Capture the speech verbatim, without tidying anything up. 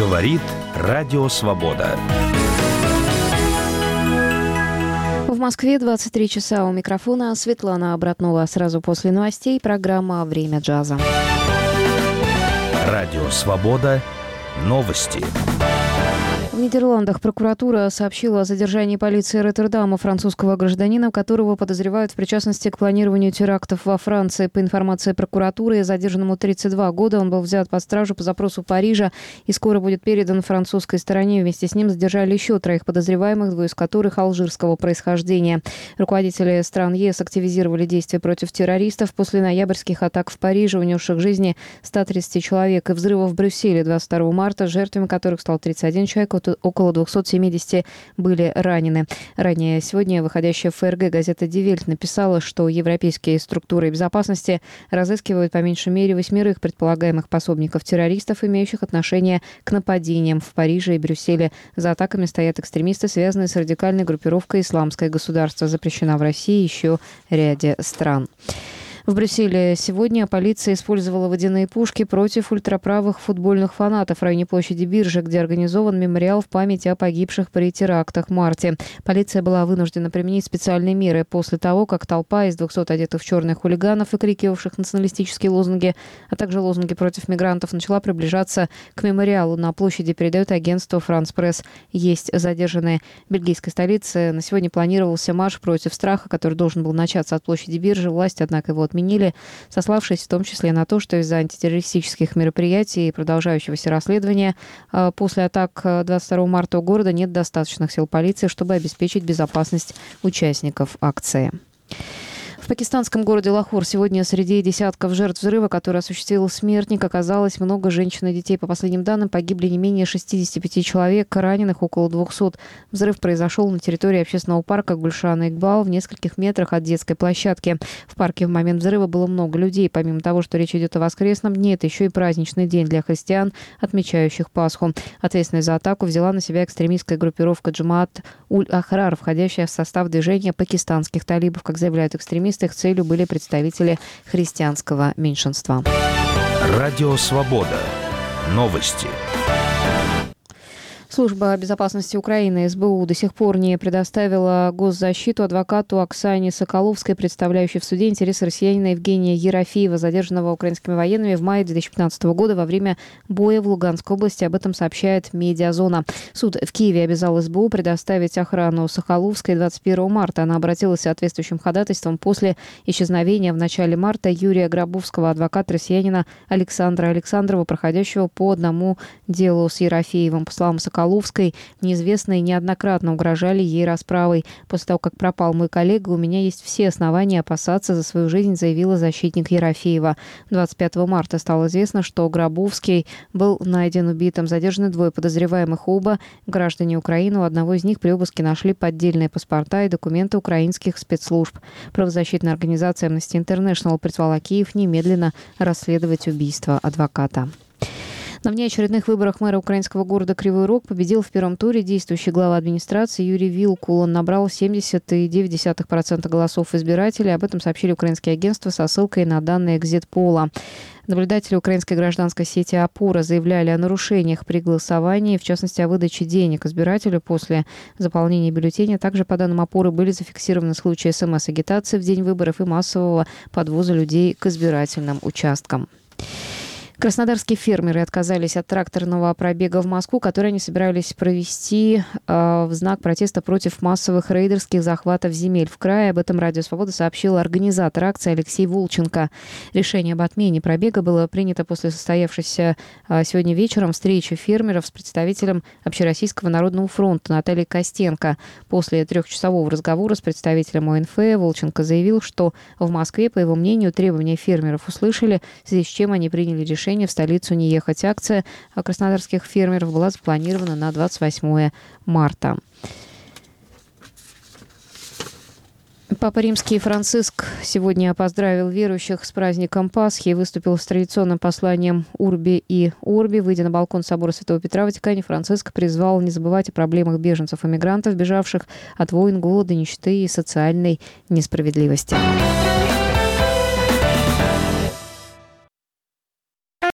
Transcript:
Говорит Радио Свобода. В Москве двадцать три часа. У микрофона Светлана Обратнова. Сразу после новостей программа «Время джаза». Радио Свобода. Новости. В Нидерландах прокуратура сообщила о задержании полиции Роттердама французского гражданина, которого подозревают в причастности к планированию терактов во Франции. По информации прокуратуры, задержанному тридцать два года, он был взят под стражу по запросу Парижа и скоро будет передан французской стороне. Вместе с ним задержали еще троих подозреваемых, двое из которых алжирского происхождения. Руководители стран ЕС активизировали действия против террористов после ноябрьских атак в Париже, унесших жизни ста тридцати человек, и взрывов в Брюсселе двадцать второго марта, жертвами которых стал тридцать один человек, около двухсот семидесяти были ранены. Ранее сегодня выходящая в ФРГ газета «Die Welt» написала, что европейские структуры безопасности разыскивают по меньшей мере восьмерых предполагаемых пособников террористов, имеющих отношение к нападениям в Париже и Брюсселе. За атаками стоят экстремисты, связанные с радикальной группировкой «Исламское государство». Запрещена в России и еще ряде стран. В Брюсселе сегодня полиция использовала водяные пушки против ультраправых футбольных фанатов в районе площади Биржи, где организован мемориал в память о погибших при терактах в марте. Полиция была вынуждена применить специальные меры после того, как толпа из двухсот одетых в черных хулиганов, выкрикивавших националистические лозунги, а также лозунги против мигрантов, начала приближаться к мемориалу на площади, передает агентство «Франс Пресс». Есть задержанные. В бельгийской столице на сегодня планировался марш против страха, который должен был начаться от площади Биржи. Власти, однако, его отменили, сославшись в том числе на то, что из-за антитеррористических мероприятий и продолжающегося расследования после атак двадцать второго марта у города нет достаточных сил полиции, чтобы обеспечить безопасность участников акции. В пакистанском городе Лахор сегодня среди десятков жертв взрыва, который осуществил смертник, оказалось много женщин и детей. По последним данным, погибли не менее шестидесяти пяти человек, раненых около двухсот. Взрыв произошел на территории общественного парка Гульшан Игбал в нескольких метрах от детской площадки. В парке в момент взрыва было много людей. Помимо того, что речь идет о воскресном дне, это еще и праздничный день для христиан, отмечающих Пасху. Ответственность за атаку взяла на себя экстремистская группировка Джамаат Уль-Ахрар, входящая в состав движения пакистанских талибов. Как заявляют экстремисты, их целью были представители христианского меньшинства. Радио Свобода. Новости. Служба безопасности Украины СБУ до сих пор не предоставила госзащиту адвокату Оксане Соколовской, представляющей в суде интересы россиянина Евгения Ерофеева, задержанного украинскими военными в мае две тысячи пятнадцатого года во время боя в Луганской области. Об этом сообщает «Медиазона». Суд в Киеве обязал СБУ предоставить охрану Соколовской двадцать первого марта. Она обратилась с соответствующим ходатайством после исчезновения в начале марта Юрия Гробовского, адвоката россиянина Александра Александрова, проходящего по одному делу с Ерофеевым. По словам Соколовской, неизвестные неоднократно угрожали ей расправой. После того, как пропал мой коллега, у меня есть все основания опасаться за свою жизнь, заявила защитник Ерофеева. двадцать пятого марта стало известно, что Гробовский был найден убитым. Задержаны двое подозреваемых, оба граждане Украины. У одного из них при обыске нашли поддельные паспорта и документы украинских спецслужб. Правозащитная организация Amnesty International призвала Киев немедленно расследовать убийство адвоката. На внеочередных выборах мэра украинского города Кривой Рог победил в первом туре действующий глава администрации Юрий Вилкул. Он набрал семьдесят целых девять десятых процента голосов избирателей. Об этом сообщили украинские агентства со ссылкой на данные Экзит-пола. Наблюдатели украинской гражданской сети «Опора» заявляли о нарушениях при голосовании, в частности, о выдаче денег избирателю после заполнения бюллетеня. Также, по данным «Опоры», были зафиксированы случаи СМС-агитации в день выборов и массового подвоза людей к избирательным участкам. Краснодарские фермеры отказались от тракторного пробега в Москву, который они собирались провести э, в знак протеста против массовых рейдерских захватов земель в крае. Об этом Радио Свобода сообщил организатор акции Алексей Волченко. Решение об отмене пробега было принято после состоявшейся э, сегодня вечером встречи фермеров с представителем Общероссийского народного фронта Натальей Костенко. После трехчасового разговора с представителем ОНФ Волченко заявил, что в Москве, по его мнению, требования фермеров услышали, в связи с чем они приняли решение в столицу не ехать. Акция краснодарских фермеров была запланирована на двадцать восьмое марта. Папа Римский Франциск сегодня поздравил верующих с праздником Пасхи и выступил с традиционным посланием «Урби и Орби». Выйдя на балкон собора Святого Петра в Ватикане, Франциск призвал не забывать о проблемах беженцев и мигрантов, бежавших от войн, голода, нищеты и социальной несправедливости.